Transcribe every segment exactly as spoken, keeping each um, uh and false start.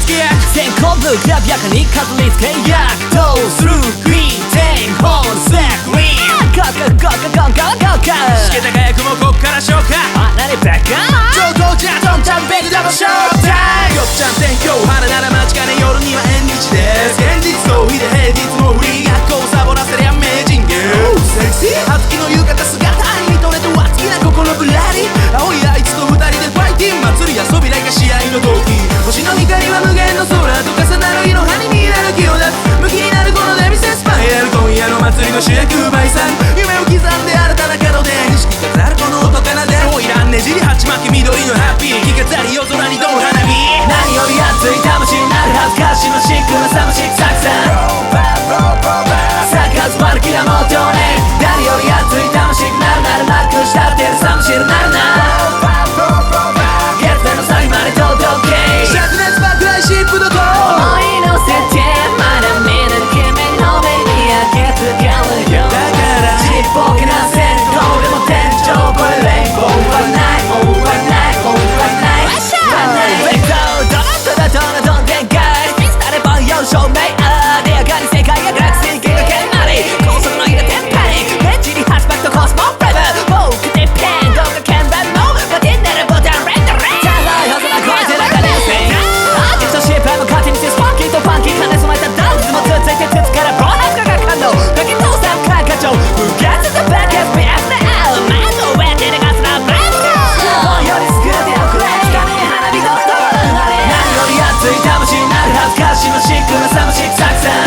付け役先行部きらびやかに飾り付け役どうするグリーンテンホールセックリーンゴーゴーゴーゴーゴーゴーゴーしけたか役もこっから消化あ、なにバカ上等じゃドンちゃんベグダブルショータイムよっちゃん天気晴れなら間違いね夜には縁日です現実逃避で平日も売り学校をサボらせりゃ名人芸セクシー葉月の浴衣姿に見とれとは好きな心ぶらり青いあいつと二人でファイティン祭り遊びlike試合の時星の光は無限の空と重なる色葉に見える気を出す向きになるこのデミセスパイアル今夜の祭りの主役バイさん夢を刻んで新たな門で錦飾るこの音奏で花魁ねじり鉢巻き緑のハッピー着飾り夜空にどう花火何より熱い魂になる恥ずかしのシックな寂しくさくさ咲かずまる気がもっとね誰より熱い魂になるならなくしたってる寂しいなるな月面の先まで届け灼熱爆雷シップドド思い乗せてまだ見ぬ君の目に焼けつけるよだからちっぽけな戦闘でも天井越えレインボーはないオーバーナイトオーバーナイトオーバーナイトレイクドドドドドドン展開見つかればよ証明あでやかに世界がガラクシー系が剣まで高速の入れてパニックレンジにハッシュバックとコスモフレーバーフォークでペンどうか鍵盤も勝手になるボタンレンダレンチャラいはずな声で中でせアーティストシェイプの勝手にセスファンキーとファンキー兼ね備えたダンスもつついて鉄からボーナスが感動だけどさんか課長不潔なバックエスピーエフで会う前の上で流すなブレンドより救っておくれつかねえ花火とと何より熱い魂になる恥ずかしのシックな寂しくさくさ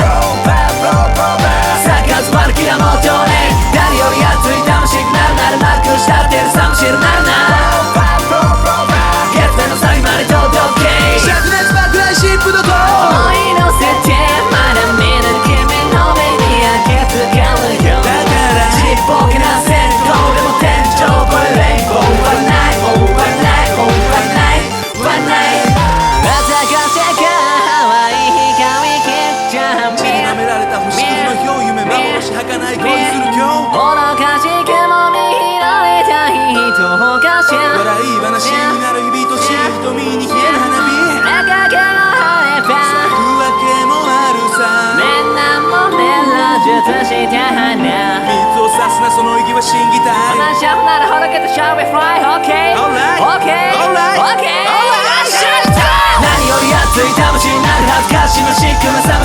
咲かずまる気がもっとね誰より熱い魂になるならなくしたってる寂しいなるな月面の先まで届け灼熱爆雷シップドド思い乗せてまだ見ぬ君の目に焼けつけるよだからちっぽけな戦闘でも天井越えレインボーはないオーバーナイトオーバーナイトオーバーナイト鮮やかせか淡い光切っちゃ散りばめられた星屑の表夢幻儚い恋する今日愚かしくも見られた人がしゃ笑い話になる日々とし瞳に消える花火赤毛が生えば咲くわけもあるさみんなもねら術した花水を差すなその息は心技体同じようならほどけた Shall we fly? Okay Alright Okay Alright Okay Alright 何より熱い魂になる恥ずかしのシックな